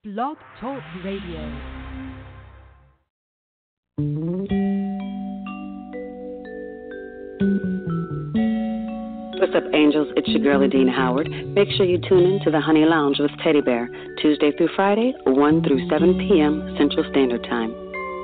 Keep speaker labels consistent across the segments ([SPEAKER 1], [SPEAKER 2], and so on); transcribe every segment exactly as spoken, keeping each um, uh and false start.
[SPEAKER 1] Blog Talk Radio.
[SPEAKER 2] What's up, angels? It's your girl, Adina Howard. Make sure you tune in to the Honey Lounge with Teddy Bear, Tuesday through Friday, one through seven p.m. Central Standard Time.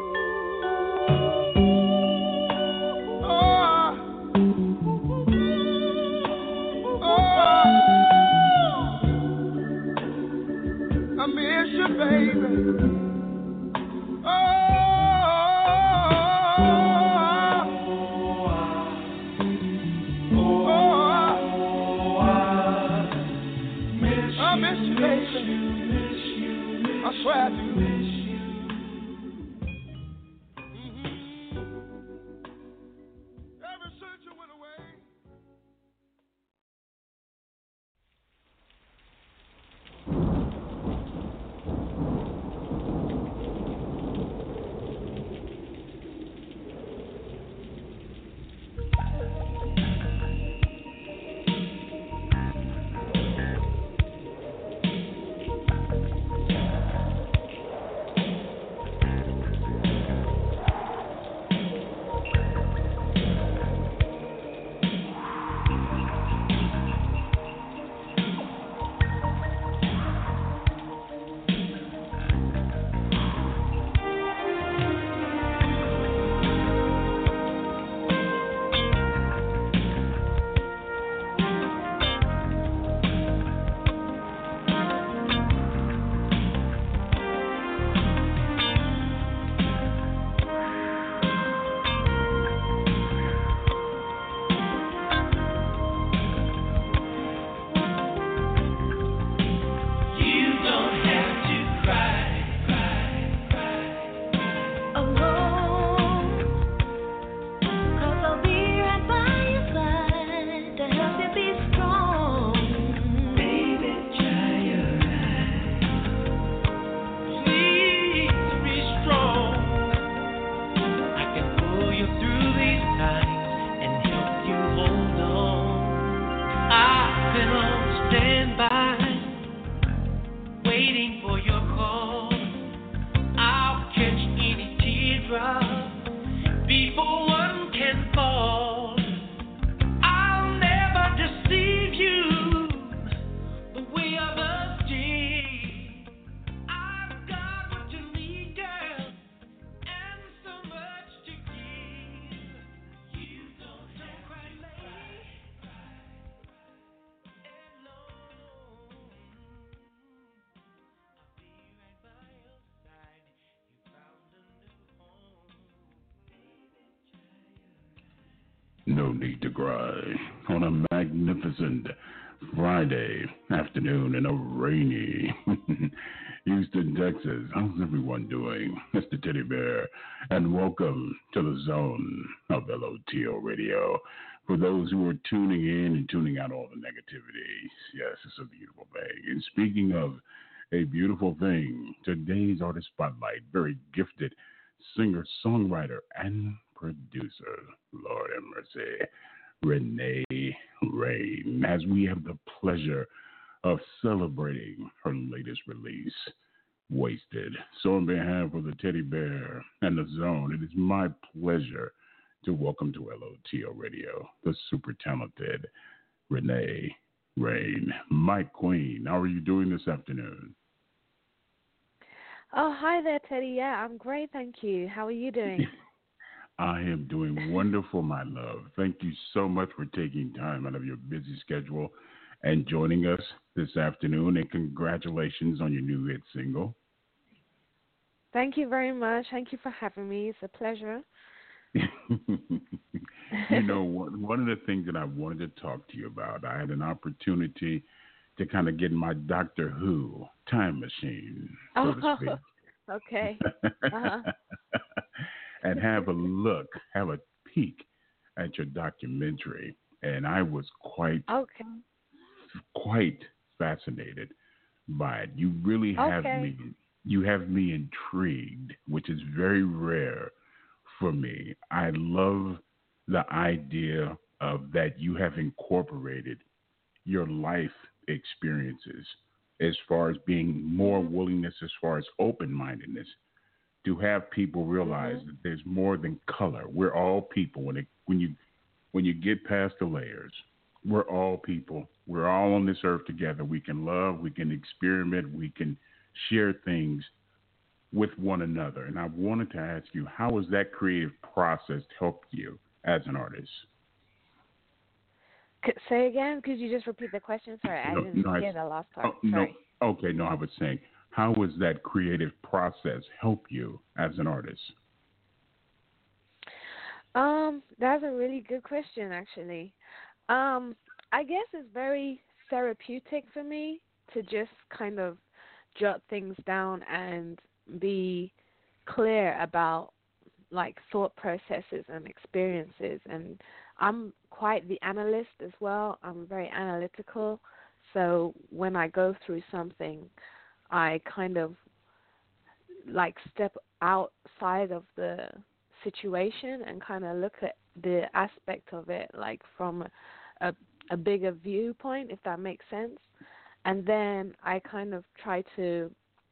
[SPEAKER 3] No need to cry on a magnificent Friday afternoon in a rainy Houston, Texas. How's everyone doing? Mister Teddy Bear, and welcome to the zone of L O T O Radio. For those who are tuning in and tuning out all the negativity, yes, it's a beautiful thing. And speaking of a beautiful thing, today's artist spotlight, very gifted singer, songwriter, and producer, Lord have mercy, Renee Rain, as we have the pleasure of celebrating her latest release, Wasted. So on behalf of the Teddy Bear and the Zone, it is my pleasure to welcome to L O T O Radio the super talented Renee Rain. My queen, how are you doing this afternoon?
[SPEAKER 4] Oh, hi there, Teddy. Yeah, I'm great, thank you. How are you doing?
[SPEAKER 3] I am doing wonderful, my love. Thank you so much for taking time out of your busy schedule and joining us this afternoon. And congratulations on your new hit single.
[SPEAKER 4] Thank you very much. Thank you for having me. It's a pleasure.
[SPEAKER 3] You know, one of the things that I wanted to talk to you about, I had an opportunity to kind of get my Doctor Who time machine, so to speak.
[SPEAKER 4] Okay. Uh-huh.
[SPEAKER 3] And have a look, have a peek at your documentary. And I was quite,
[SPEAKER 4] okay.
[SPEAKER 3] quite fascinated by it. You really have
[SPEAKER 4] okay.
[SPEAKER 3] me, you have me intrigued, which is very rare for me. I love the idea of that you have incorporated your life experiences as far as being more
[SPEAKER 4] Mm-hmm.
[SPEAKER 3] willingness, as far as open-mindedness, to have people realize
[SPEAKER 4] Mm-hmm.
[SPEAKER 3] that there's more than color. We're all people. When it, when you when you get past the layers, we're all people. We're all on this earth together. We can love, we can experiment, we can share things with one another. And I wanted to ask you, how has that creative process helped you as an artist?
[SPEAKER 4] C- say again? Could you just repeat the question? Sorry, I
[SPEAKER 3] No,
[SPEAKER 4] didn't
[SPEAKER 3] no, I,
[SPEAKER 4] hear the last
[SPEAKER 3] oh,
[SPEAKER 4] part.
[SPEAKER 3] no.
[SPEAKER 4] Sorry.
[SPEAKER 3] Okay, no, I was saying, how has that creative process help you as an artist?
[SPEAKER 4] Um, that's a really good question, actually. Um, I guess it's very therapeutic for me to just kind of jot things down and be clear about like thought processes and experiences. And I'm quite the analyst as well. I'm very analytical. So when I go through something, I kind of like step outside of the situation and kind of look at the aspect of it like from a, a bigger viewpoint, if that makes sense. And then I kind of try to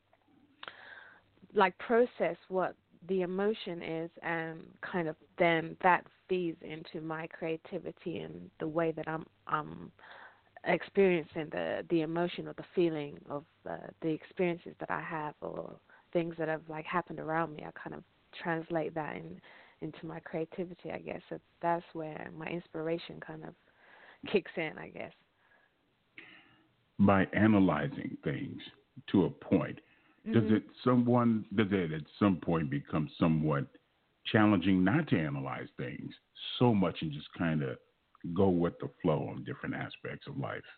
[SPEAKER 4] like process what the emotion is, and kind of then that feeds into my creativity and the way that I'm I'm experiencing the the emotion or the feeling of uh, the experiences that I have or things that have like happened around me. I kind of translate that in, into my creativity, I guess. So that's where my inspiration kind of kicks in, I guess.
[SPEAKER 3] By analyzing things to a point, does
[SPEAKER 4] Mm-hmm.
[SPEAKER 3] it someone does it at some point become somewhat challenging not to analyze things so much and just kind of go with the flow on different aspects of life?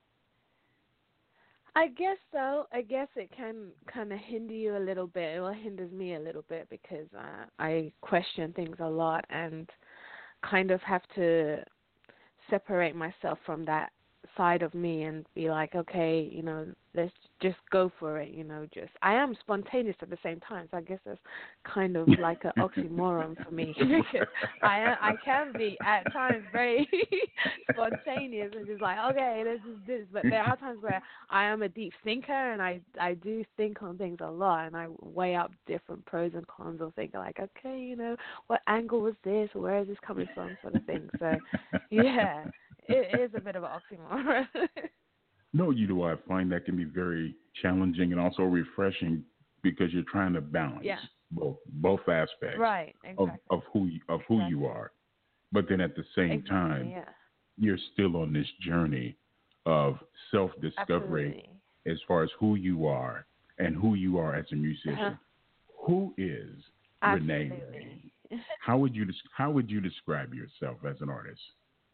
[SPEAKER 4] I guess so. I guess it can kind of hinder you a little bit. Well, it hinders me a little bit because uh, I question things a lot and kind of have to separate myself from that side of me and be like, okay, you know, let's just go for it, you know, just I am spontaneous at the same time, so I guess that's kind of like an oxymoron for me because I am, I can be at times very spontaneous and just like, okay, let's just do this, but there are times where I am a deep thinker and I I do think on things a lot and I weigh up different pros and cons or think like, okay, you know, what angle was this, where is this coming from, sort of thing. So yeah, it is a bit of an oxymoron.
[SPEAKER 3] No, you know, I find that can be very challenging and also refreshing because you're trying to balance
[SPEAKER 4] Yeah.
[SPEAKER 3] both both aspects
[SPEAKER 4] Right,
[SPEAKER 3] of,
[SPEAKER 4] exactly.
[SPEAKER 3] of who you, of who you
[SPEAKER 4] Exactly.
[SPEAKER 3] are, but then at the same
[SPEAKER 4] Exactly,
[SPEAKER 3] time,
[SPEAKER 4] yeah.
[SPEAKER 3] you're still on this journey of self-discovery
[SPEAKER 4] Absolutely.
[SPEAKER 3] as far as who you are and who you are as a musician.
[SPEAKER 4] Uh-huh.
[SPEAKER 3] Who is Renee
[SPEAKER 4] Absolutely.
[SPEAKER 3] Ray? How would you des- how would you describe yourself as an artist?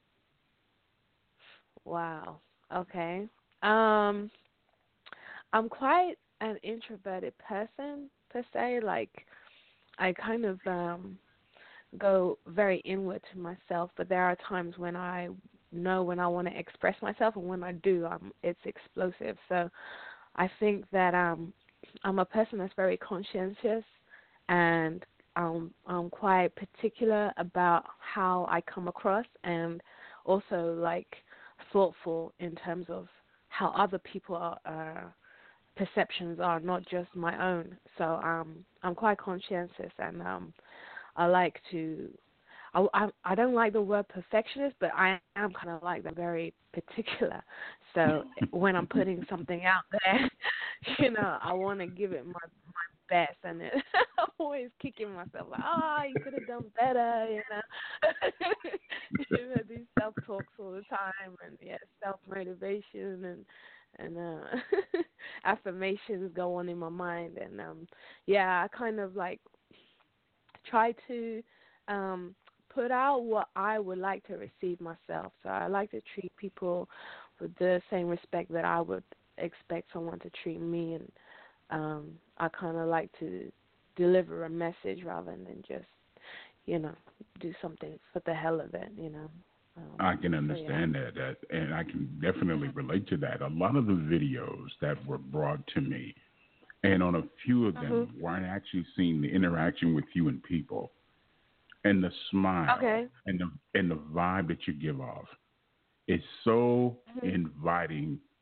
[SPEAKER 4] Wow. Okay. Um, I'm quite an introverted person per se. Like, I kind of um go very inward to myself, but there are times when I know when I want to express myself, and when I do, um, it's explosive. So I think that um, I'm a person that's very conscientious, and um, I'm quite particular about how I come across, and also like thoughtful in terms of how other people are. Uh, perceptions are, not just my own. So um, I'm quite conscientious, and um, I like to. I, I I don't like the word perfectionist, but I am kind of like that, very particular. So when I'm putting something out there, you know, I want to give it my my best, and it, I'm always kicking myself like, ah, oh, you could have done better, you know. You know, these self talks all the time, and yeah, self motivation and and uh affirmations go on in my mind, and um yeah, I kind of like try to um, put out what I would like to receive myself. So I like to treat people with the same respect that I would expect someone to treat me, and um, I kind of like to deliver a message rather than just, you know, do something for the hell of it, you know. Um,
[SPEAKER 3] I can
[SPEAKER 4] so yeah.
[SPEAKER 3] understand that, that, and I can definitely relate to that. A lot of the videos that were brought to me, and on a few of them,
[SPEAKER 4] Mhm.
[SPEAKER 3] where I actually seen the interaction with you and people, and the smile
[SPEAKER 4] Okay.
[SPEAKER 3] and the and the vibe that you give off is so
[SPEAKER 4] Mhm.
[SPEAKER 3] inviting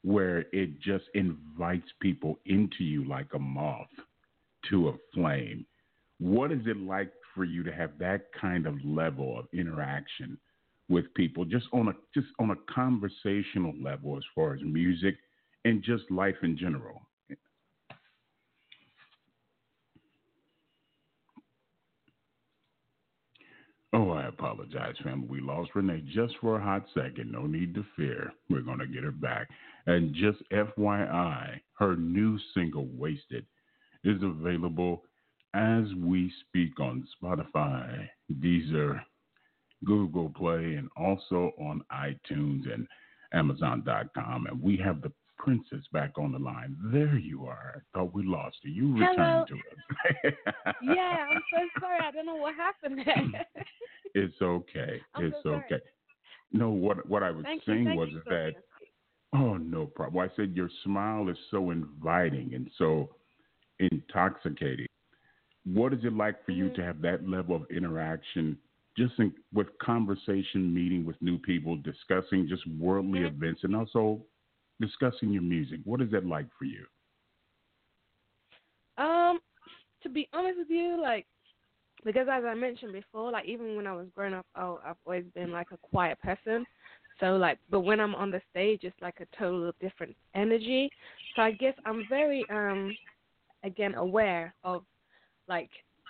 [SPEAKER 3] where it just invites people into you like a moth to a flame. What is it like for you to have that kind of level of interaction with people, just on a just on a conversational level, as far as music and just life in general? Oh, I apologize, family. We lost Renee just for a hot second. No need to fear. We're going to get her back. And just F Y I, her new single, Wasted, is available as we speak on Spotify, Deezer, Google Play, and also on iTunes and Amazon dot com. And we have the princess back on the line. There you are. I thought we lost you. You
[SPEAKER 4] Hello.
[SPEAKER 3] returned to us.
[SPEAKER 4] Yeah, I'm so sorry. I don't know what happened there.
[SPEAKER 3] It's okay.
[SPEAKER 4] I'm
[SPEAKER 3] It's
[SPEAKER 4] so sorry.
[SPEAKER 3] okay. No, what what I was
[SPEAKER 4] Thank you.
[SPEAKER 3] saying
[SPEAKER 4] Thank
[SPEAKER 3] was
[SPEAKER 4] you
[SPEAKER 3] is
[SPEAKER 4] so
[SPEAKER 3] that,
[SPEAKER 4] much.
[SPEAKER 3] oh, no problem. Well, I said your smile is so inviting and so intoxicating. What is it like for you
[SPEAKER 4] Mhm.
[SPEAKER 3] to have that level of interaction, just in, with conversation, meeting with new people, discussing just worldly
[SPEAKER 4] Mhm.
[SPEAKER 3] events, and also discussing your music? What is that like for you?
[SPEAKER 4] Um, to be honest with you, like, because as I mentioned before, like even when I was growing up, oh, I've always been like a quiet person. So like, but when I'm on the stage, it's like a total different energy. So I guess I'm very um again aware of like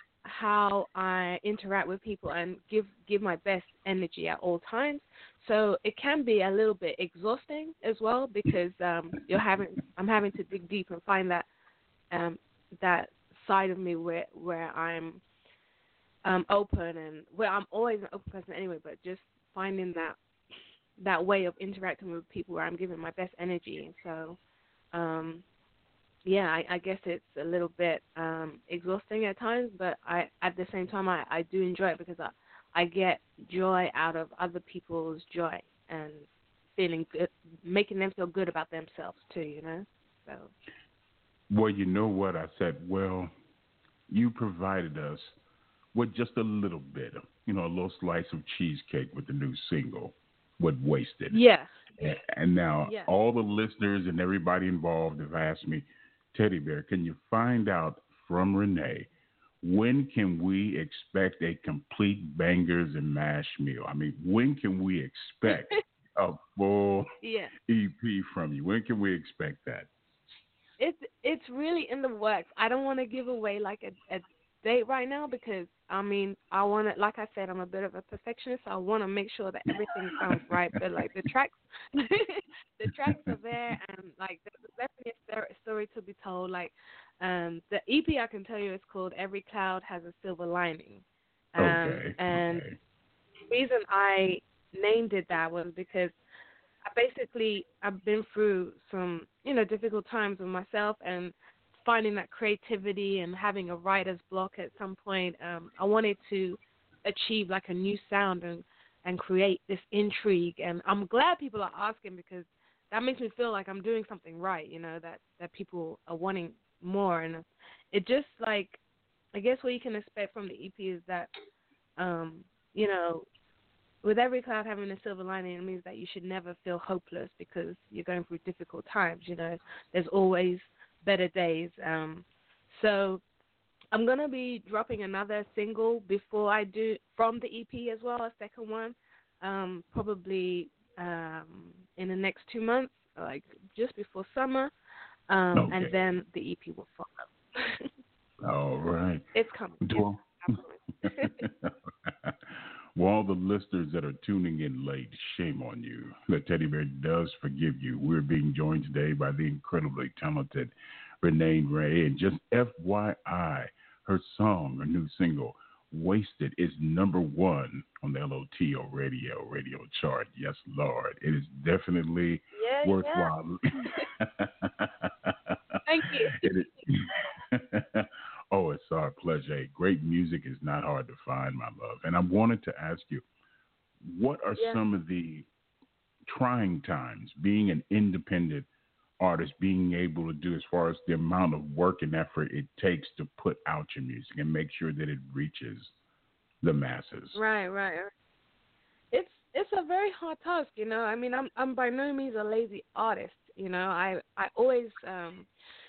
[SPEAKER 4] how I interact with people and give give my best energy at all times. So it can be a little bit exhausting as well because um you're having I'm having to dig deep and find that um that side of me where where I'm um open and well I'm always an open person anyway, but just finding that that way of interacting with people where I'm giving my best energy. So um yeah, I, I guess it's a little bit um, exhausting at times, but I at the same time I, I do enjoy it because I, I get joy out of other people's joy and feeling good, making them feel good about themselves too, you know. So.
[SPEAKER 3] Well, you know what I said. Well, you provided us with just a little bit of, you know, a little slice of cheesecake with the new single, "What Wasted."
[SPEAKER 4] Yeah.
[SPEAKER 3] And, and now
[SPEAKER 4] Yeah.
[SPEAKER 3] all the listeners and everybody involved have asked me, Teddy Bear, can you find out from Renee, when can we expect a complete bangers and mash meal? I mean, when can we expect a full
[SPEAKER 4] Yeah.
[SPEAKER 3] E P from you? When can we expect that?
[SPEAKER 4] It's it's really in the works. I don't want to give away like a, a date right now because I mean I want to, like I said, I'm a bit of a perfectionist. So I want to make sure that everything sounds right. But like the tracks, the tracks are there, and like there's definitely a stor- story to be told. Like um, the E P, I can tell you, is called "Every Cloud Has a Silver Lining," um,
[SPEAKER 3] Okay.
[SPEAKER 4] and
[SPEAKER 3] Okay.
[SPEAKER 4] the reason I named it that was because I basically I've been through some, you know, difficult times with myself and finding that creativity and having a writer's block at some point. Um, I wanted to achieve like a new sound and, and create this intrigue. And I'm glad people are asking because that makes me feel like I'm doing something right, you know, that, that people are wanting more. And it just like, I guess what you can expect from the E P is that, um, you know, with every cloud having a silver lining, it means that you should never feel hopeless because you're going through difficult times. You know, there's always better days. Um, so I'm gonna be dropping another single before I do from the E P as well, a second one, um, probably um, in the next two months, like just before summer, um,
[SPEAKER 3] Okay.
[SPEAKER 4] and then the E P will follow.
[SPEAKER 3] All right.
[SPEAKER 4] It's coming.
[SPEAKER 3] Well,
[SPEAKER 4] It's coming.
[SPEAKER 3] well, all the listeners that are tuning in late, shame on you. The Teddy Bear does forgive you. We're being joined today by the incredibly talented Renee Ray. And just F Y I, her song, her new single, Wasted, is number one on the L O T O radio radio chart. Yes, Lord. It is definitely
[SPEAKER 4] yeah,
[SPEAKER 3] worthwhile.
[SPEAKER 4] Yeah. Thank you.
[SPEAKER 3] It is. Oh, it's our pleasure. Great music is not hard to find, my love. And I wanted to ask you, what are
[SPEAKER 4] Yeah.
[SPEAKER 3] some of the trying times being an independent artist, being able to do as far as the amount of work and effort it takes to put out your music and make sure that it reaches the masses?
[SPEAKER 4] Right, right. It's it's a very hard task, you know. I mean, I'm I'm by no means a lazy artist. You know, I I always um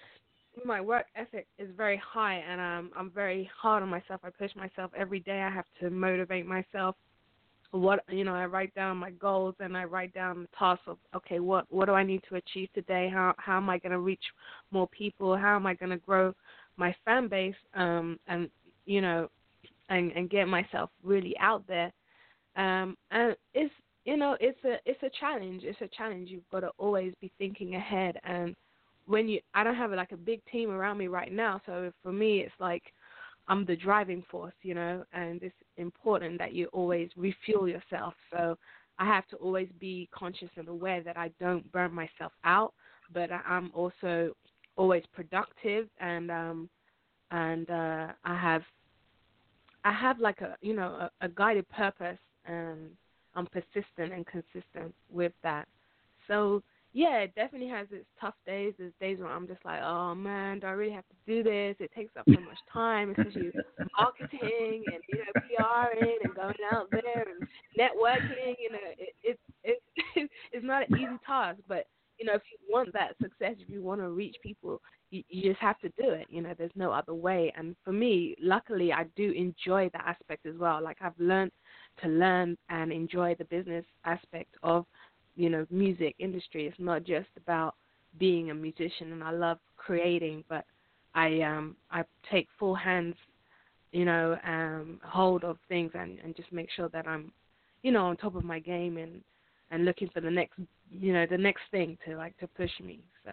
[SPEAKER 4] my work ethic is very high, and um I'm very hard on myself. I push myself every day. I have to motivate myself. What you know, I write down my goals and I write down the tasks of okay, what what do I need to achieve today? How how am I going to reach more people? How am I going to grow my fan base? Um, and you know, and and get myself really out there. Um, and it's you know, it's a it's a challenge. It's a challenge. You've got to always be thinking ahead. And when you, I don't have like a big team around me right now, so for me, it's like I'm the driving force, you know, and it's important that you always refuel yourself. So I have to always be conscious and aware that I don't burn myself out, but I- I'm also always productive, and um, and uh, I have I have like a you know a, a guided purpose, and I'm persistent and consistent with that. So yeah, it definitely has its tough days. There's days where I'm just like, oh man, do I really have to do this? It takes up so much time, especially marketing and you know PRing and going out there and networking. You know, it, it, it it's not an easy task, but you know if you want that success, if you want to reach people, you, you just have to do it. You know, there's no other way. And for me, luckily, I do enjoy that aspect as well. Like I've learned to learn and enjoy the business aspect of you know, music industry. It's not just about being a musician, and I love creating, but I um I take full hands, you know, um hold of things, and, and just make sure that I'm, you know, on top of my game, and, and looking for the next you know, the next thing to like to push me. So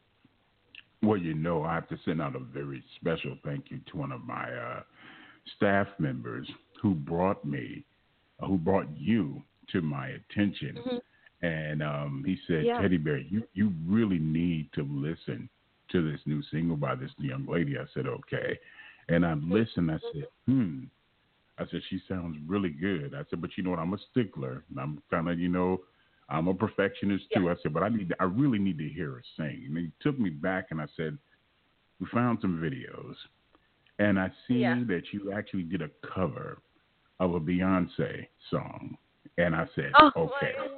[SPEAKER 3] Well, you know, I have to send out a very special thank you to one of my uh, staff members who brought me, who brought you to my attention.
[SPEAKER 4] mm-hmm.
[SPEAKER 3] And um, he said,
[SPEAKER 4] yeah.
[SPEAKER 3] Teddy Bear, you, you really need to listen to this new single by this young lady. I said, okay. And I listened. I said, hmm. I said, she sounds really good. I said, but you know what? I'm a stickler. And I'm kind of, you know, I'm a perfectionist too.
[SPEAKER 4] Yeah.
[SPEAKER 3] I said, but I need, to, I really need to hear her sing. And he took me back, and I said, we found some videos, and I see
[SPEAKER 4] Yeah.
[SPEAKER 3] that you actually did a cover of a Beyonce song. And I said,
[SPEAKER 4] Oh,
[SPEAKER 3] okay.
[SPEAKER 4] my God.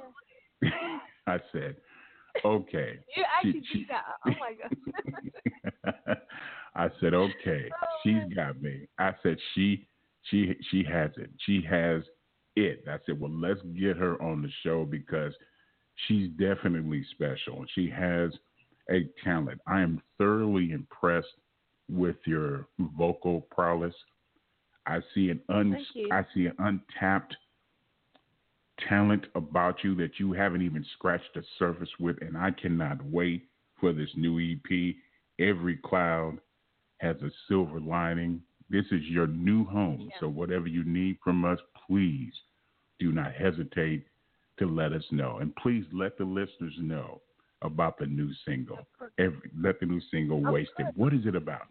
[SPEAKER 3] I said, okay.
[SPEAKER 4] You actually
[SPEAKER 3] She,
[SPEAKER 4] beat that. Oh my God.
[SPEAKER 3] I said, okay,
[SPEAKER 4] Oh,
[SPEAKER 3] she's
[SPEAKER 4] man.
[SPEAKER 3] got me. I said, she, she, she has it. She has it. I said, well, let's get her on the show because she's definitely special. She has a talent. I am thoroughly impressed with your vocal prowess. I see an un,
[SPEAKER 4] Thank you.
[SPEAKER 3] I see an untapped talent about you that you haven't even scratched the surface with, and I cannot wait for this new E P. Every cloud has a silver lining. This is your new home,
[SPEAKER 4] Yeah.
[SPEAKER 3] so whatever you need from us, please do not hesitate to let us know, and please let the listeners know about the new single. Every, let the new single
[SPEAKER 4] Of
[SPEAKER 3] Wasted.
[SPEAKER 4] course.
[SPEAKER 3] What is it about?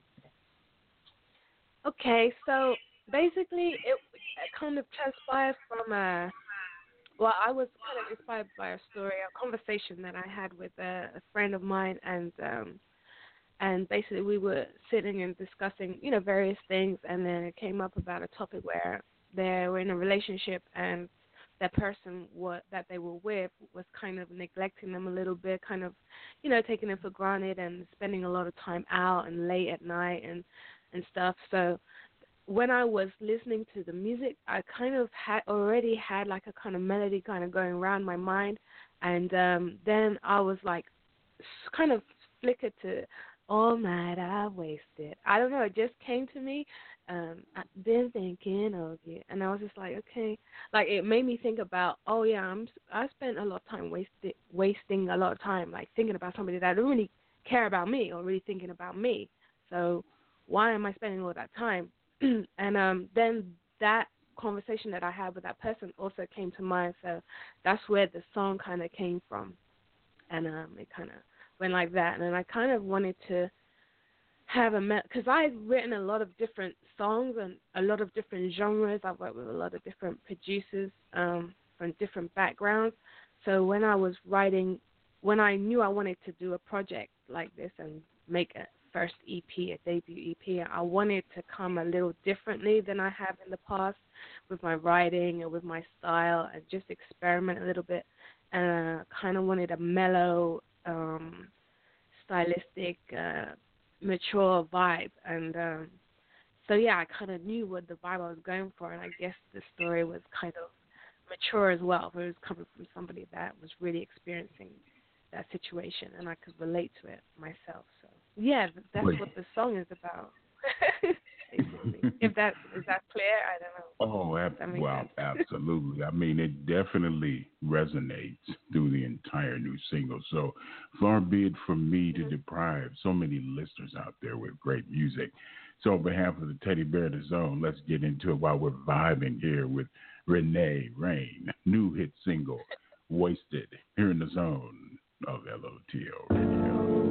[SPEAKER 4] Okay, so basically it, it kind of transpired from a, well, I was kind of inspired by a story, a conversation that I had with a, a friend of mine, and um, and basically we were sitting and discussing, you know, various things, and then it came up about a topic where they were in a relationship, and that person what that they were with was kind of neglecting them a little bit, kind of, you know, taking them for granted and spending a lot of time out and late at night and and stuff. So when I was listening to the music, I kind of had already had like a kind of melody kind of going around my mind, and um, then I was like s- kind of flickered to all night I wasted. I don't know, it just came to me. Um, I've been thinking of you, and I was just like, okay, like it made me think about, oh yeah, I'm I spent a lot of time wasted wasting a lot of time like thinking about somebody that don't really care about me or really thinking about me. So why am I spending all that time? and um, then that conversation that I had with that person also came to mind. So that's where the song kind of came from, and um, it kind of went like that. And I kind of wanted to have a because I've written a lot of different songs and a lot of different genres. I've worked with a lot of different producers um, from different backgrounds. So when I was writing, when I knew I wanted to do a project like this and make a first E P, a debut E P, I wanted to come a little differently than I have in the past with my writing and with my style, and just experiment a little bit. And uh, kind of wanted a mellow um, stylistic, uh, mature vibe, and um, so yeah, I kind of knew what the vibe I was going for, and I guess the story was kind of mature as well. But it was coming from somebody that was really experiencing that situation, and I could relate to it myself. So yeah, that's
[SPEAKER 3] Wait.
[SPEAKER 4] what the song is about. Basically, if that is that clear, I don't know.
[SPEAKER 3] Oh, ab-
[SPEAKER 4] That makes
[SPEAKER 3] well,
[SPEAKER 4] sense.
[SPEAKER 3] absolutely. I mean, it definitely resonates through the entire new single. So far be it from me to deprive so many listeners out there with great music. So on behalf of the Teddy Bear the Zone, let's get into it while we're vibing here with Renee Rain, new hit single, Wasted, here in the zone of L O T O Radio.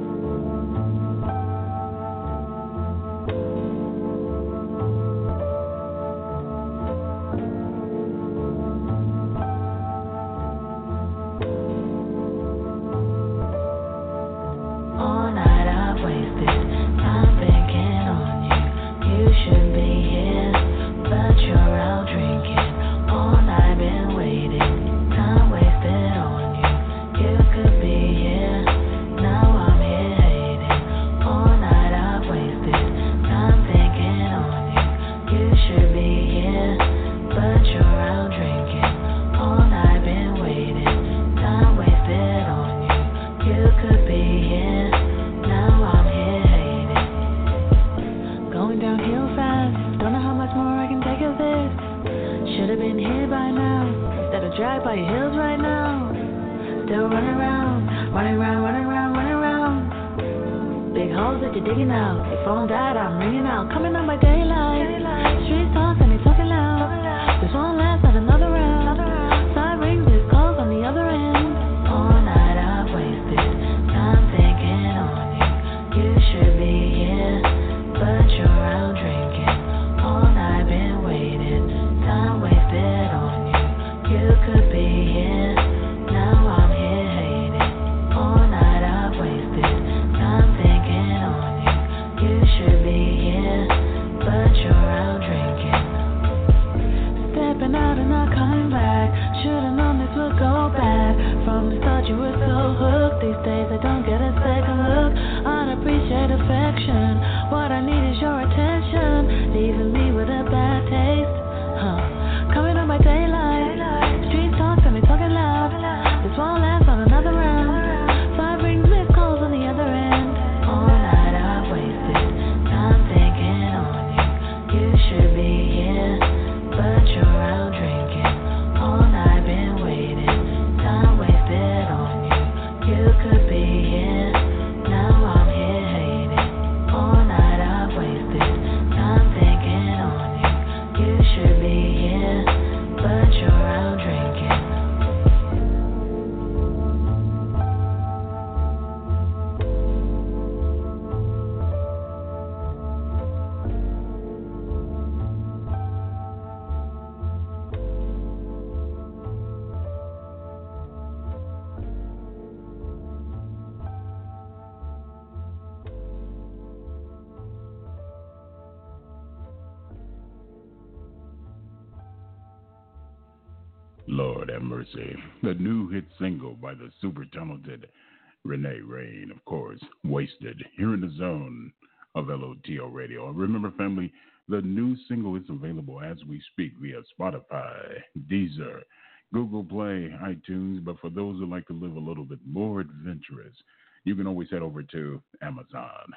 [SPEAKER 3] Lord have mercy. The new hit single by the super talented Renee Rain, of course, Wasted, here in the zone of L O T O Radio. And remember, family, the new single is available as we speak via Spotify, Deezer, Google Play, iTunes. But for those who like to live a little bit more adventurous, you can always head over to Amazon.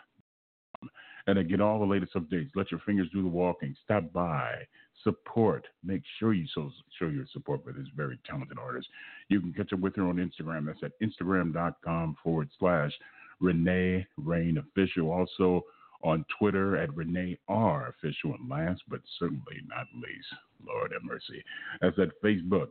[SPEAKER 3] And to get all the latest updates, let your fingers do the walking. Stop by, support. Make sure you so, show your support for this very talented artist. You can catch up with her on Instagram. That's at Instagram.com forward slash Renee Rain Official. Also on Twitter at Renee R Official. And last but certainly not least, Lord have mercy, that's at Facebook.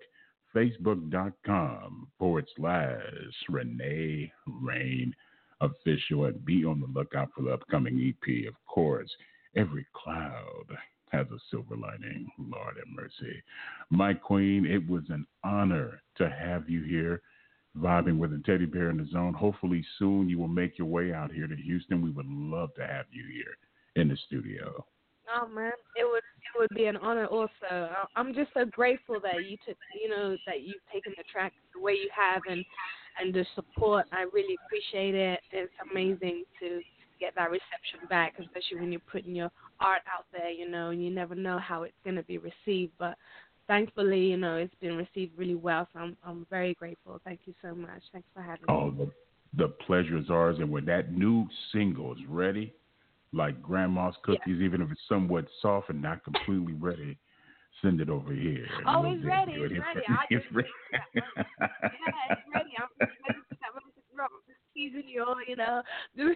[SPEAKER 3] Facebook.com forward slash Renee Rain Official, and be on the lookout for the upcoming E P. Of course, every cloud has a silver lining. Lord have mercy. My queen, it was an honor to have you here vibing with the Teddy Bear in the Zone. Hopefully soon you will make your way out here to Houston. We would love to have you here in the studio.
[SPEAKER 4] Oh man, it would it would be an honor. Also, I'm just so grateful that you took, you know, that you've taken the track the way you have, and and the support. I really appreciate it. It's amazing to get that reception back, especially when you're putting your art out there, you know, and you never know how it's going to be received. But thankfully, you know, it's been received really well, so I'm I'm very grateful. Thank you so much. Thanks for having
[SPEAKER 3] Oh,
[SPEAKER 4] me.
[SPEAKER 3] the, the pleasure is ours. And when that new single is ready, like Grandma's Cookies, yeah. even if it's somewhat soft and not completely ready, send it over here.
[SPEAKER 4] Oh, it's ready. It's ready. It's ready. Yeah, it's ready. I'm ready to drop the season, you you know. So,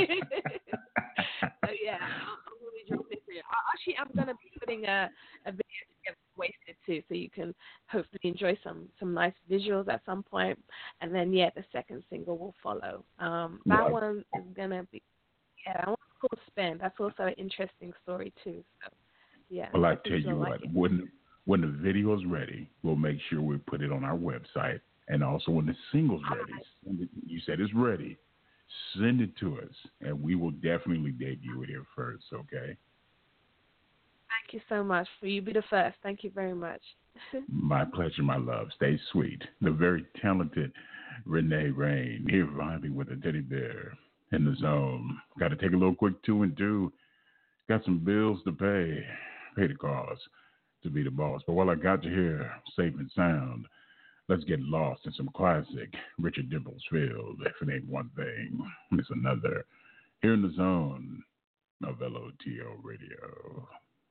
[SPEAKER 4] yeah, I'm going to be dropping it for you. Actually, I'm going to be putting a, a video together, Wasted, too, so you can hopefully enjoy some, some nice visuals at some point. And then, yeah, the second single will follow. Um, that right. one is going to be, yeah, I want to call Spin. That's also an interesting story, too. So, yeah.
[SPEAKER 3] Well, I tell you what, like when, when the video is ready, we'll make sure we put it on our website. And also when the single's ready, send it, you said it's ready, send it to us, and we will definitely debut it here first, okay?
[SPEAKER 4] Thank you so much. For you be the first. Thank you very much.
[SPEAKER 3] My pleasure, my love. Stay sweet. The very talented Renee Rain here vibing with a teddy bear in the zone. Got to take a little quick two and two. Got some bills to pay. Pay the cost to be the boss. But while I got you here, safe and sound, let's get lost in some classic Richard Dimples-Field. If it ain't one thing, it's another. Here in the zone of L O T O Radio.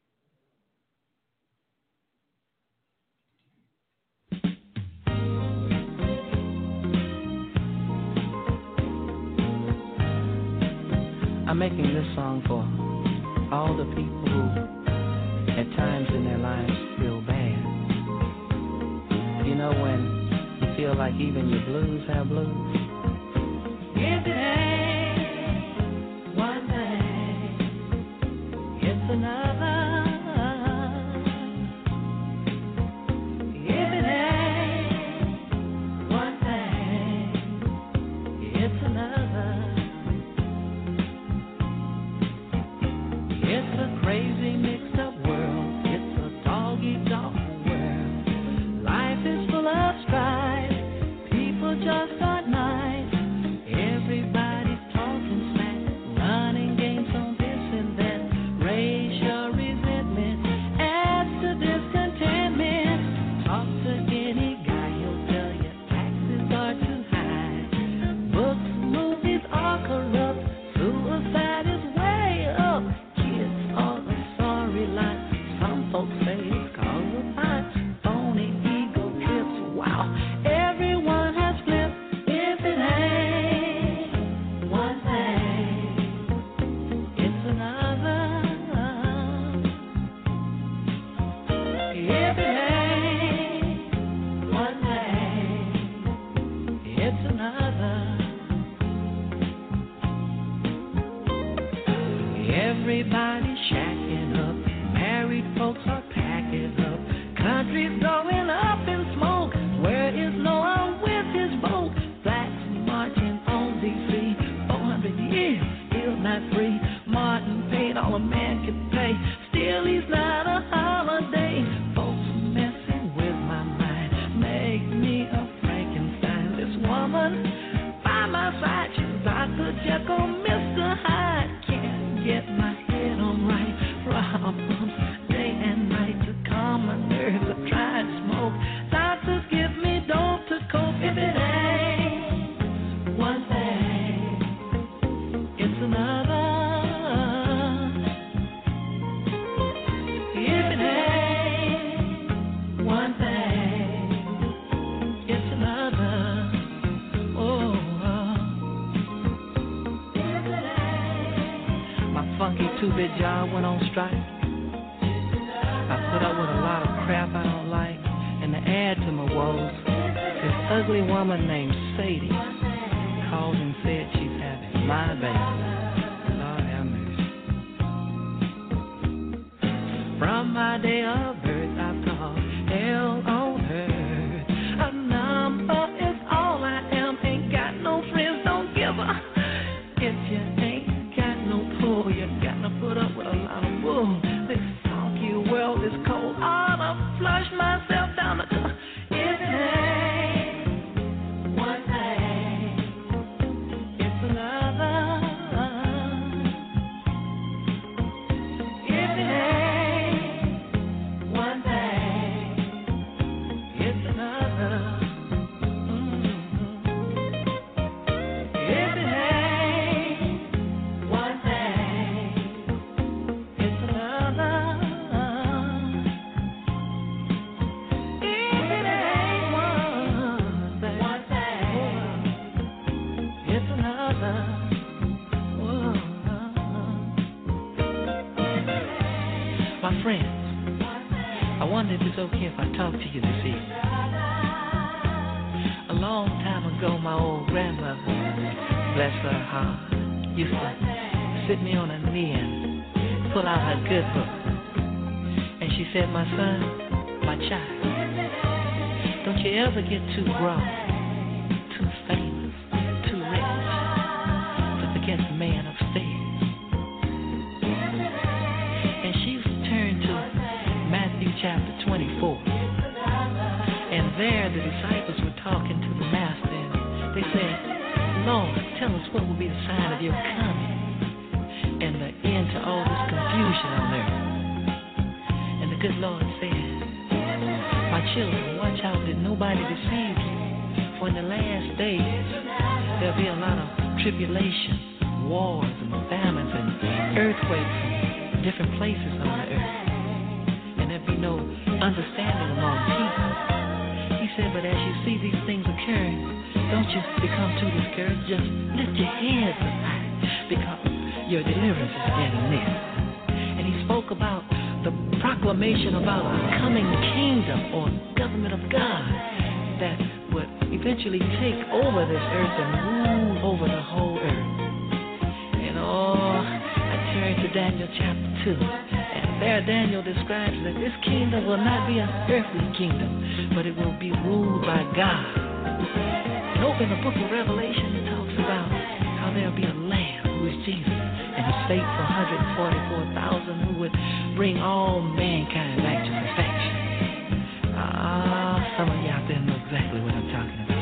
[SPEAKER 5] I'm making this song for all the people who at times in their lives feel bad. You know, when you feel like even your blues have blues? If it ain't one thing, it's another. If it ain't one thing, it's another. It's a crazy mixed up world. It's a dog-eat-dog world. Life is full of strife. People just aren't nice. Everybody's talking smack, running games on this and that. Racial resentment adds to discontentment. Talk to any guy, he'll tell you taxes are too high. Books, movies are corrupt. Suicide is way up. Kids are the storyline. Some folks say it's cause of mine. Phony ego trips. Wow, everyone has flipped. If it ain't one thing, it's another. If it ain't one thing, it's another. Everybody's shacking up. Married folks are packing up. Country's going up in smoke. Where is Noah with his boat? Blacks marching on D C. four hundred years, still not free. Martin paid all a man could pay. Still he's not a holiday. Folks messing with my mind. Make me a Frankenstein. This woman by my side, she's Doctor Jekyll, Mister Hyde. Can't get my head on right. Problems day and night to calm my nerves. I try to smoke. Doctors give me dope to cope. If it ain't one thing, it's another. If it ain't one thing, it's another. Oh, oh. If it ain't. My funky two-bit job went on strike. I put up with a lot of crap I don't like, and to add to my woes, this ugly woman named Sadie called and said she's having my baby. Lord have mercy. From my day of birth, I've called hell on earth. A number is all I am. Ain't got no friends, don't give a. If you ain't got no pull, you gotta put up with a lot of bull. This funky world is cold. Ought to flush myself down the toilet. If it ain't one thing, friends, I wonder if it's okay if I talk to you this evening. A long time ago, my old grandmother, bless her heart, used to sit me on her knee and pull out her good book. And she said, my son, my child, don't you ever get too grown, too famous, too rich to forget the man upstairs. And she turned to Matthew chapter twenty-four. And there the disciples were talking to the master. And they said, Lord, tell us what will be the sign of your coming and the end to all this confusion on earth. And the good Lord said, my children, watch out that nobody deceives you. For in the last days, there'll be a lot of tribulation, wars and famines and earthquakes in different places on the earth. And there'll be no understanding among people. He said, but as you see these things occurring, don't you become too discouraged. Just lift your heads up high, because your deliverance is getting near. And he spoke about the proclamation about a coming kingdom or government of God that would eventually take over this earth and rule over the whole earth. And oh, I turn to Daniel chapter two. And there Daniel describes that this kingdom will not be an earthly kingdom, but it will be ruled by God. And over in the book of Revelation, it talks about how there'll be a lamb who is Jesus, and a state for one hundred forty-four thousand who would bring all mankind back to perfection. Ah, some of you out there know exactly what I'm talking about.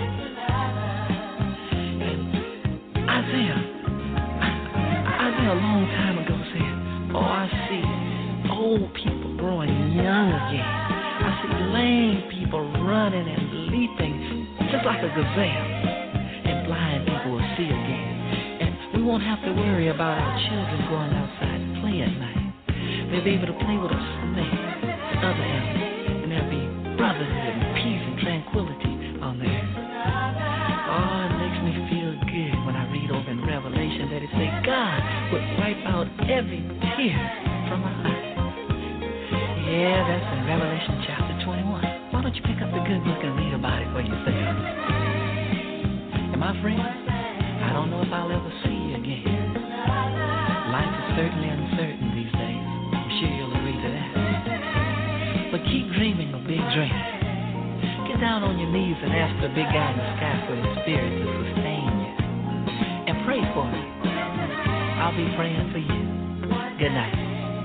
[SPEAKER 5] And Isaiah, Isaiah a long time ago said, oh, I see old people growing young again. I see lame people running and leaping just like a gazelle, and blind people will see again. And we won't have to worry about our children going outside and play at night. They'll be able to play with a snake, other animals, and there'll be brotherhood and peace and tranquility on the earth. Oh, it makes me feel good when I read over in Revelation that it says God would wipe out every tear from our eyes. Yeah, that's in Revelation chapter twenty-one. Why don't you pick up the good book and read about it for yourself? And my friend, I don't know if I'll ever see you again. Life is certainly uncertain these days. I'm sure you'll agree to that. But keep dreaming a big dream. Get down on your knees and ask the big guy in the sky for his spirit to sustain you. And pray for me. I'll be praying for you. Good night.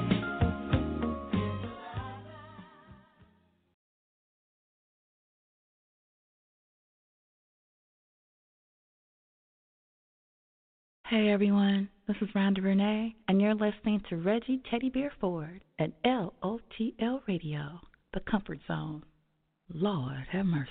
[SPEAKER 1] Hey everyone, this is Rhonda Renee, and you're listening to Reggie Teddy Bear Ford at L O T L Radio, the Comfort Zone. Lord have mercy.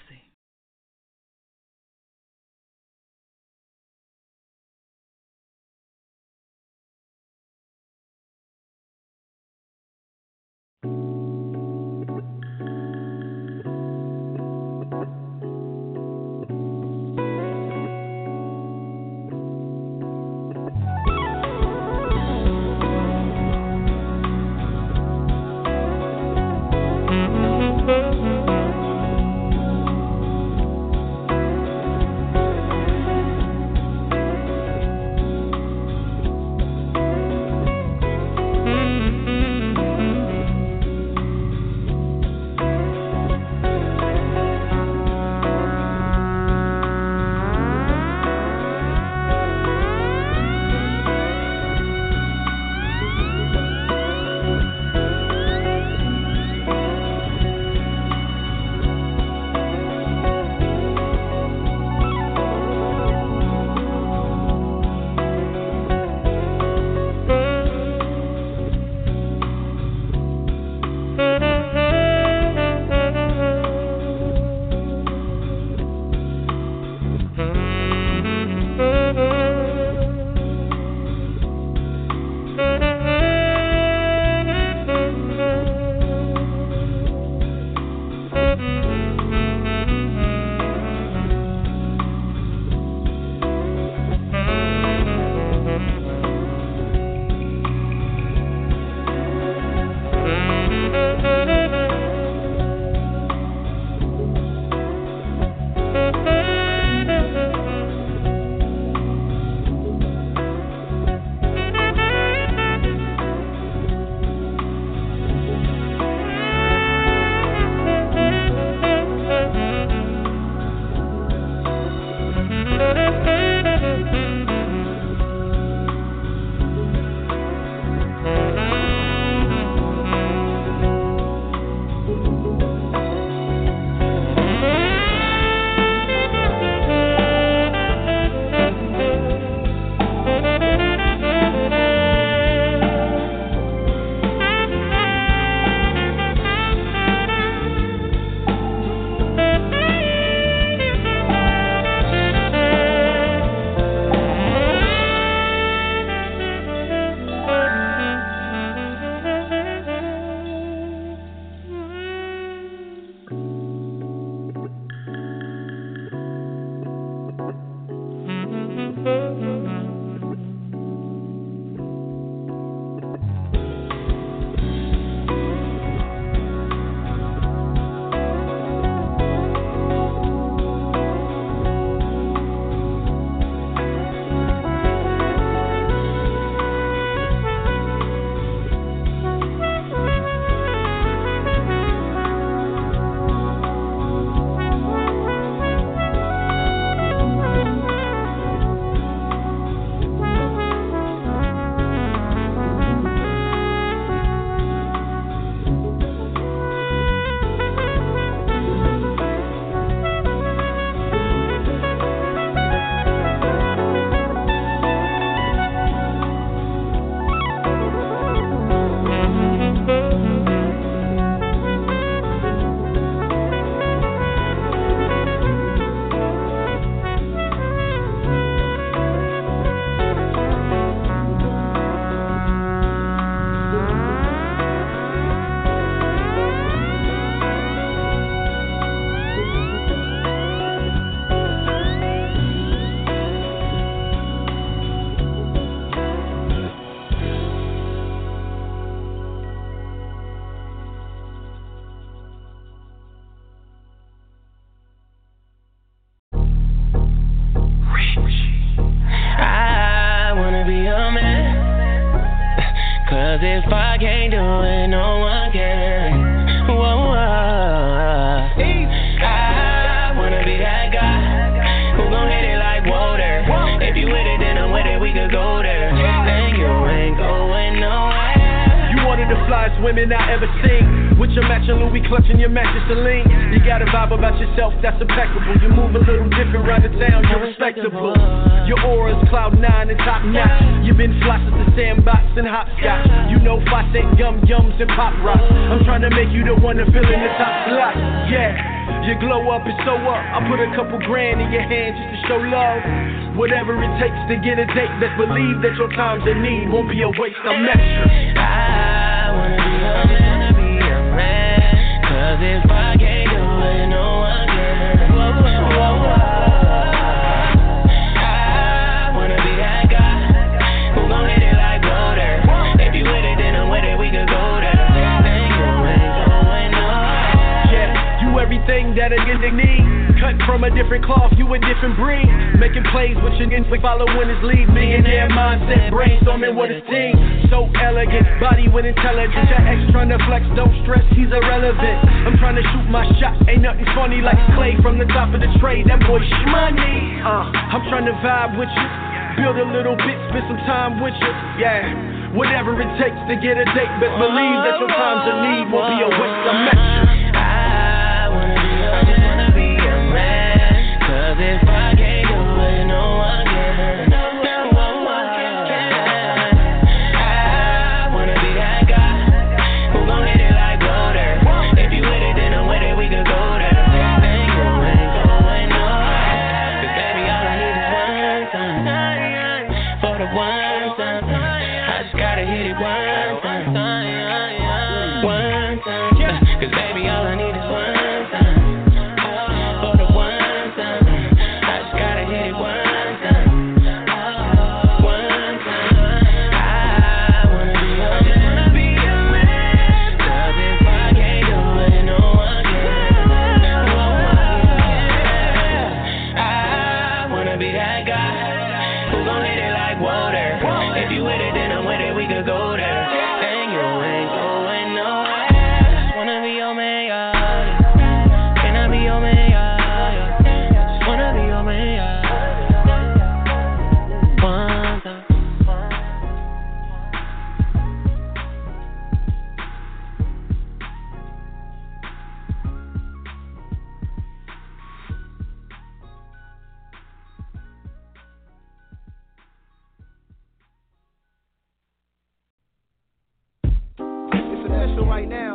[SPEAKER 6] Cause if I can't do it, no one can. Whoa, whoa. I wanna be that guy who gon' hit it like water. If you with it, then I'm with it, we could go there. Then you ain't going nowhere.
[SPEAKER 7] You one of the flyest women I ever seen. With your matching Louis clutching your mattress Celine. You got a vibe about yourself that's impeccable. You move a little different around the town, you're respectable. Your aura's cloud nine and top notch. You've been fly since the sandbox and hopscotch. You know Fawcett, Yum Yums and Pop Rocks. I'm trying to make you the one to fill in the top slot. Yeah. Your glow up is so up. I put a couple grand in your hand just to show love. Whatever it takes to get a date. Let's believe that your time's in need won't be a waste. I'm extra.
[SPEAKER 6] I wanna be a man, be a man. Cause if I can't do it, no one can. Whoa, whoa, whoa, whoa. I wanna be that guy who gon' hit it like water. If you with it, then I'm with it, we could go there. Then you ain't going nowhere.
[SPEAKER 7] Yeah, you everything that a nigga need. Cut from a different cloth, you a different breed. Making plays with your niggas, following his lead. Millionaire mindset, brainstorming with his team. So elegant, body with intelligence. Your ex tryna flex, don't stress, he's irrelevant. I'm trying to shoot my shot, ain't nothing funny like Clay from the top of the tray. That boy shmoney. Uh, I'm trying to vibe with you, build a little bit, spend some time with you. Yeah, whatever it takes to get a date, but believe that your time's in need won't be a waste. I'm extra.
[SPEAKER 6] I wanna be, I just wanna be a man. Cause if I can't do it, no one can. No one can. I wanna be that guy who gon' hit it like water. If you with it, then I'm with it, we could go there. Then you ain't going nowhere. Cause baby, all I need is one time. For the one time, I just gotta hit it one time. One time. Cause baby, all I need is one time. For the one time, I just gotta hit it one time. One time. I wanna be, I just wanna be a man. Cause if I can't do it, no one can. No one can. I wanna be that guy who gon' hit it like water. If you with it, then I'm with it, we could go there. Then you ain't going nowhere. Just wanna be your man, yeah. Can I be your man, yeah? Just wanna be your man, yeah. One time.
[SPEAKER 8] It's official right now.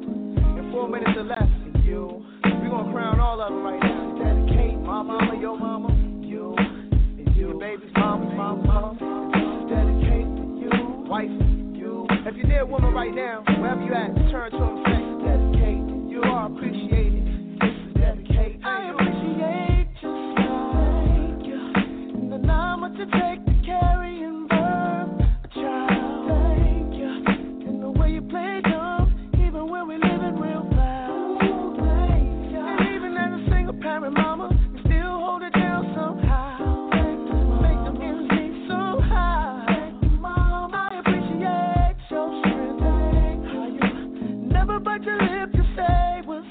[SPEAKER 8] In four minutes or less, you. We're gonna crown all of them right now. Dedicate my mama, your mama, you, and you, your baby's mama, mama, mama. This is dedicate to you, wife, you. If you're near a woman right now, wherever you at, turn to them and say, dedicate to you. I appreciate it. This is dedicate to I you. Appreciate you, thank you. And the number to take to carry and birth a child. Thank you. And the way you play dumb, even when we live in real fast. Thank you. And even as a single parent mama, we still hold it down somehow. Make them instinct so high. Mom, I appreciate your strength. How you never bite your lip to say what's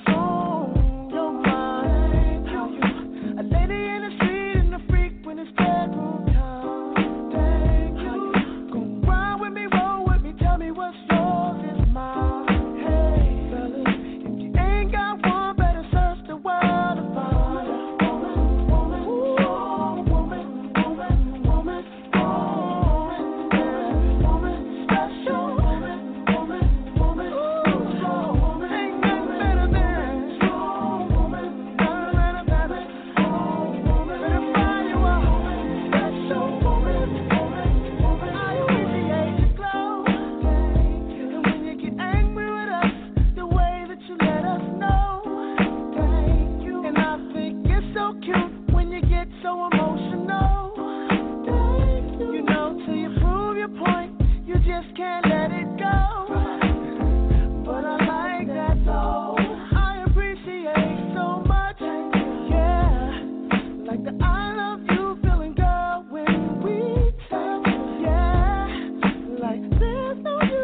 [SPEAKER 8] on your mind. How you a lady in the street and a freak when it's bedroom time. Thank you. Gon' ride with me, roll with me, tell me what's yours is mine. Hey, fellas, if you ain't got one, better search the world to find a woman, woman, ooh, woman, woman, woman, woman, yeah, woman, special woman, woman, woman, ooh, strong woman, ain't nothing better than strong woman, better than a better, strong woman, better find you a special woman, woman, woman. I appreciate your glow, thank you. And when you get angry with us, the way that you let us know, thank you. And I think it's so cute when you get so emotional, thank you. You know, till you prove your point, you just can't let it go. But I like that though. I appreciate so much, yeah. Like the I love you feeling, girl, when we touch, yeah. Like there's no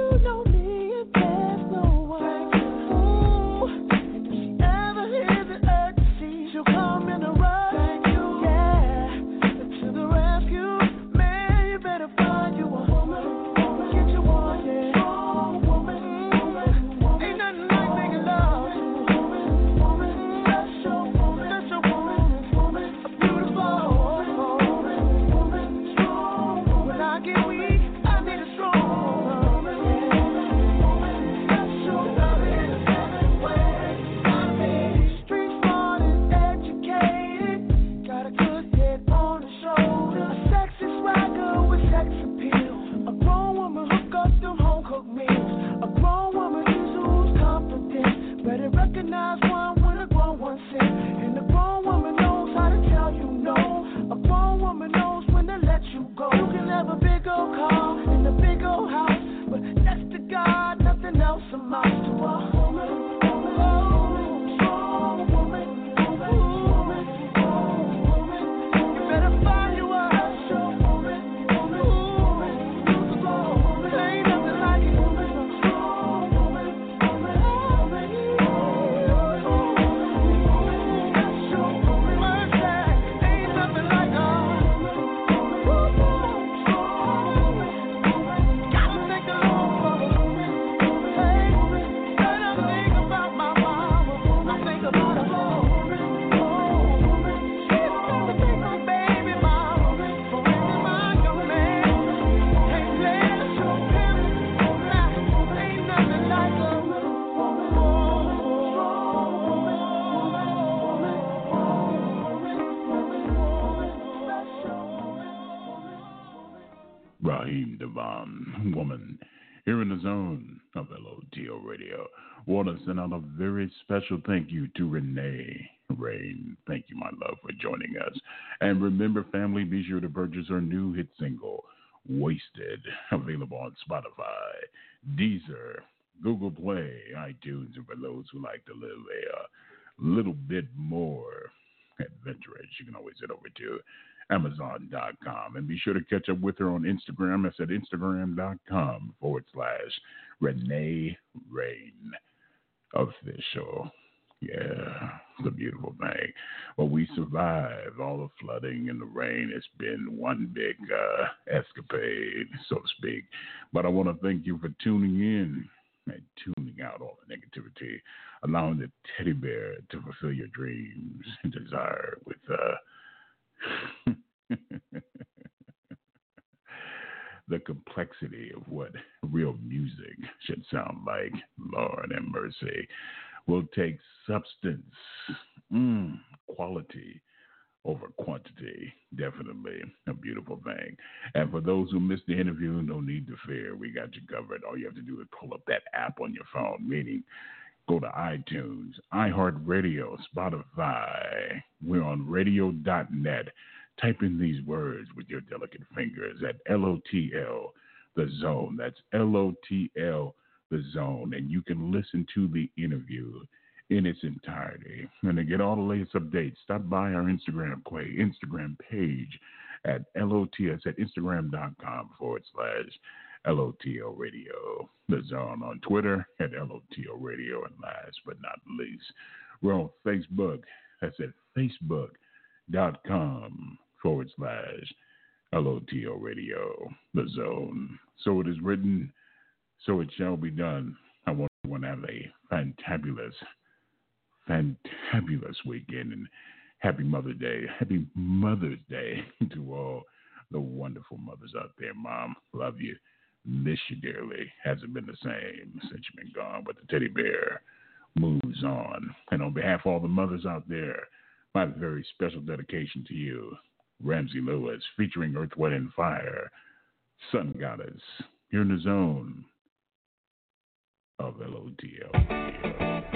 [SPEAKER 8] amount to a woman. Oh, strong woman. Woman. Woman. You better find you a strong woman. Woman. Strong woman. Ain't nothing like it. Strong woman. Woman. Woman. Strong woman. Mercy. Ain't nothing like her.
[SPEAKER 3] Raheem Devon, woman, here in the zone of L O T O Radio. Want to send out a very special thank you to Renee Rain. Thank you, my love, for joining us. And remember, family, be sure to purchase her new hit single, Wasted, available on Spotify, Deezer, Google Play, iTunes, and for those who like to live a uh, little bit more adventurous, you can always head over to Amazon dot com. And be sure to catch up with her on Instagram. That's at Instagram.com forward slash Renee Rain Official. Yeah, it's a beautiful thing. Well, we survived all the flooding and the rain. It's been one big uh, escapade, so to speak. But I want to thank you for tuning in and tuning out all the negativity, allowing the teddy bear to fulfill your dreams and desire with uh, the complexity of what real music should sound like. Lord have mercy. We'll take substance, mm, quality over quantity. Definitely a beautiful thing. And for those who missed the interview, no need to fear. We got you covered. All you have to do is pull up that app on your phone, meaning go to iTunes, iHeartRadio, Spotify. We're on radio dot net. Type in these words with your delicate fingers at L O T L, The Zone. That's L O T L, The Zone. And you can listen to the interview in its entirety. And to get all the latest updates, stop by our Instagram play, Instagram page at L O T S at Instagram.com forward slash L O T O Radio. The Zone on Twitter at L O T O Radio. And last but not least, we're on Facebook. That's at Facebook.com forward slash L O T O Radio. The Zone. So it is written, so it shall be done. I want everyone to have a fantabulous, fantabulous weekend, and happy Mother's Day. Happy Mother's Day to all the wonderful mothers out there. Mom, love you. Miss you dearly. Hasn't been the same since you've been gone, but the teddy bear moves on. And on behalf of all the mothers out there, my very special dedication to you, Ramsey Lewis, featuring Earth, Wind, and Fire, Sun Goddess. You're in the zone of L O T L.